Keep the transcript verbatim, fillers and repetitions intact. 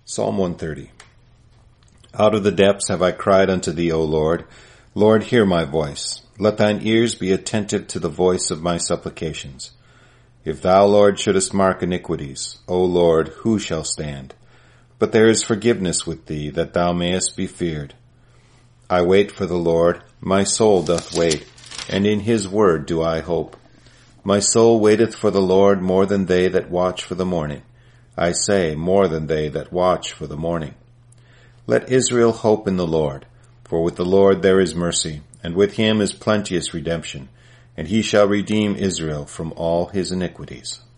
Psalm one thirty. Out of the depths have I cried unto thee, O Lord. Lord, hear my voice. Let thine ears be attentive to the voice of my supplications. If thou, Lord, shouldest mark iniquities, O Lord, who shall stand? But there is forgiveness with thee, that thou mayest be feared. I wait for the Lord, my soul doth wait, and in his word do I hope. My soul waiteth for the Lord more than they that watch for the morning. I say, more than they that watch for the morning. Let Israel hope in the Lord, for with the Lord there is mercy, and with him is plenteous redemption, and he shall redeem Israel from all his iniquities.